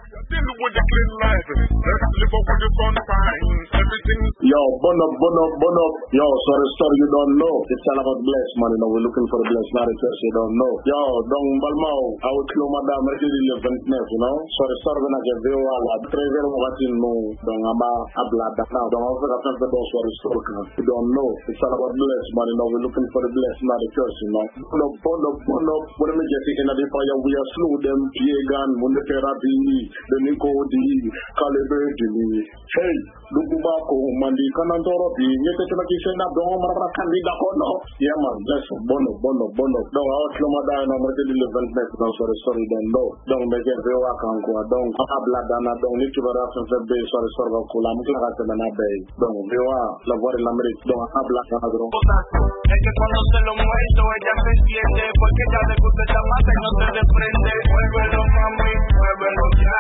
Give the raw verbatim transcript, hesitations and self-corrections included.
Deal with the clean life. Let us live up with the sunshine. Everything. Yo, bun up, bun up, bun up. Yo, sorry, story you don't know. It's all about bless, man. You know, we're looking for the bless, not the church you don't know. Yo, Dong Balmao, I would kill Madame Reggie Leventness, you know. Sorry, sorry, when I get very well, I'm very, very much in no. Dong Ama, Ablad, now. Don't offer a sense of those who are historical. You don't know. It's all about bless, man. You know, we're looking for the bless, not the church, you know. Bun up, bun up, bun up. When we get in the fire, we are slow them, Piegan, Mundeterapi, the Nico, the Calibre, hey, Lukubako, Mandi, Kanantoropi, Yetakisha, Don Maracandida, no. Yeah, man, bless you, bono, bono, bono. Don't out Lomada and I'm ready to live and make no sorry, sorry, don't know. Don't make it very welcome, don't have Ladana, don't need to run from the base, sorry, sorry, Kulam, Claratamana Bay. Don't, you are, Lavori Lamrit, don't have Ladana. Es que cuando se lo muerto ella se siente porque ya le gusta esa mata y no se desprende. Muévelo mami, muévelo ya.